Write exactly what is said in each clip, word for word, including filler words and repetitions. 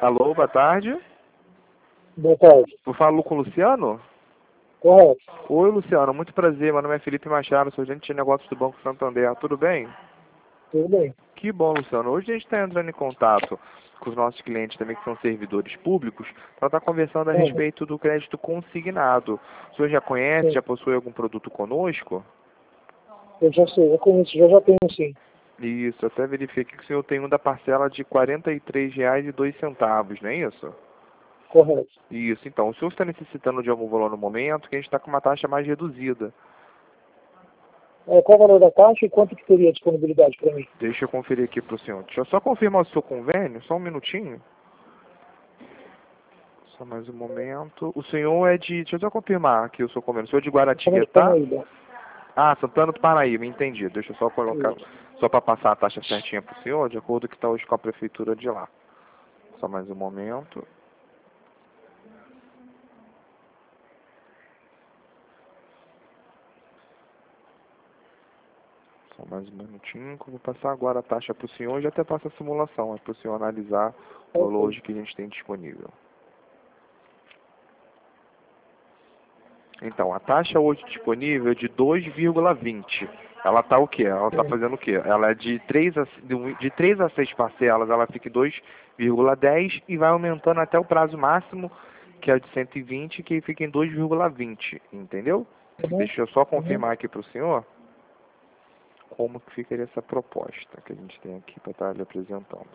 Alô, boa tarde. Boa tarde. Eu falo com o Luciano? Correto. Oi, Luciano. Muito prazer. Meu nome é Felipe Machado, sou gerente de negócios do Banco Santander. Tudo bem? Tudo bem. Que bom, Luciano. Hoje a gente está entrando em contato com os nossos clientes também, que são servidores públicos, para estar conversando a Sim. respeito do crédito consignado. O senhor já conhece, Sim. já possui algum produto conosco? Eu já sei, eu conheço, já já tenho sim. Isso, até verifiquei que o senhor tem um da parcela de quarenta e três reais e dois centavos, não é isso? Correto. Isso, então, o senhor está necessitando de algum valor no momento, que a gente está com uma taxa mais reduzida. É, qual o valor da taxa e quanto que teria disponibilidade para mim? Deixa eu conferir aqui para o senhor. Deixa eu só confirmar o seu convênio, só um minutinho. Só mais um momento. O senhor é de... Deixa eu só confirmar aqui o seu convênio. O senhor é de Estamos de Guaratinguetá? Parnaíba. Ah, Santana do Paraíba, entendi. Deixa eu só colocar, Isso. só para passar a taxa certinha para o senhor, de acordo com o que está hoje com a prefeitura de lá. Só mais um momento. Só mais um minutinho, que eu vou passar agora a taxa para o senhor e já até passa a simulação, é para o senhor analisar o valor Ok. hoje que a gente tem disponível. Então, a taxa hoje disponível é de dois vírgula vinte. Ela está o quê? Ela está Sim. fazendo o quê? Ela é de três a, de três a seis parcelas, ela fica em dois vírgula dez e vai aumentando até o prazo máximo, que é de cento e vinte, que fica em dois vírgula vinte, entendeu? Uhum. Deixa eu só Uhum. confirmar aqui para o senhor como que ficaria essa proposta que a gente tem aqui para estar lhe apresentando.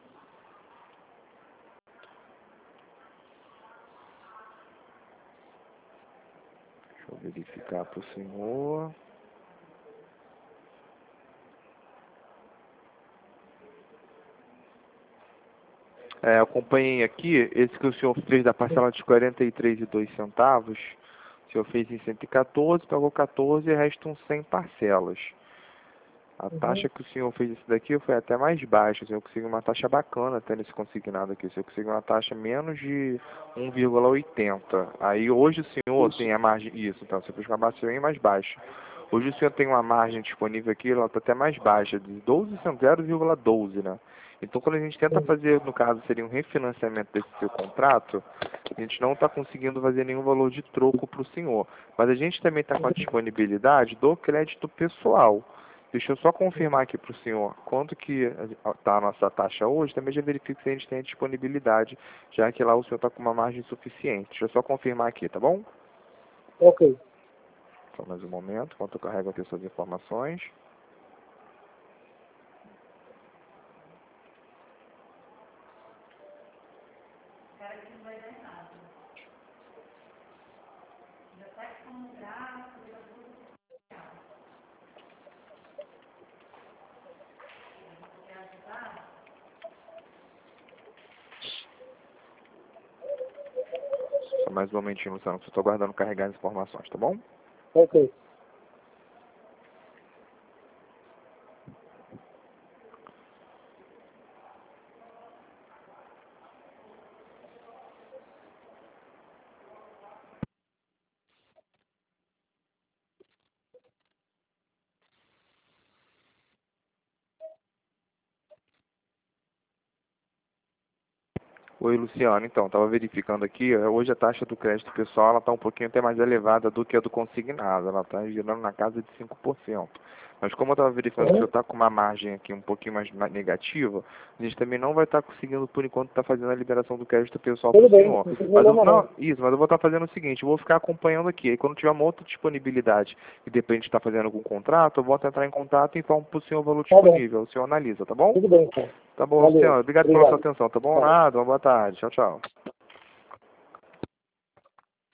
Deixa eu verificar para o senhor. É, acompanhei aqui, esse que o senhor fez da parcela de quarenta e três reais e dois centavos, o senhor fez em cento e quatorze, pagou quatorze e restam cem parcelas. A Uhum. taxa que o senhor fez esse daqui foi até mais baixa, o senhor conseguiu uma taxa bacana até nesse consignado aqui, o senhor conseguiu uma taxa menos de um vírgula oitenta. Aí hoje o senhor Isso. tem a margem, isso, então você fez uma baixa bem mais baixa. Hoje o senhor tem uma margem disponível aqui, ela está até mais baixa, de doze centavos, zero vírgula doze, né? Então quando a gente tenta Sim. fazer, no caso seria um refinanciamento desse seu contrato, a gente não está conseguindo fazer nenhum valor de troco para o senhor. Mas a gente também está com a disponibilidade do crédito pessoal. Deixa eu só confirmar aqui para o senhor quanto que está a nossa taxa hoje, também já verifico se a gente tem a disponibilidade, já que lá o senhor está com uma margem suficiente. Deixa eu só confirmar aqui, tá bom? Ok. Só mais um momento, enquanto eu carrego aqui suas informações. Só mais um momentinho, Luciano, que eu estou aguardando carregar as informações, tá bom? Ok. Oi, Luciano. Então, estava verificando aqui, eh, hoje a taxa do crédito pessoal ela está um pouquinho até mais elevada do que a do consignado, ela está girando na casa de cinco por cento. Mas como eu estava verificando que o Uhum. senhor está com uma margem aqui um pouquinho mais ma- negativa, a gente também não vai estar conseguindo, por enquanto, estar fazendo a liberação do crédito pessoal para Tudo o bem, senhor. não tem Mas eu, problema não, não. isso, mas eu vou estar fazendo o seguinte, eu vou ficar acompanhando aqui, aí quando tiver uma outra disponibilidade e de repente está fazendo algum contrato, eu volto a entrar em contato e informo para o senhor o valor Tá bom. disponível, o senhor analisa, tá bom? Tudo bem, então. Tá bom, Valeu. Luciano. Obrigado pela sua Obrigado. atenção, tá bom? Tchau. Nada, uma boa tarde. Tchau, tchau.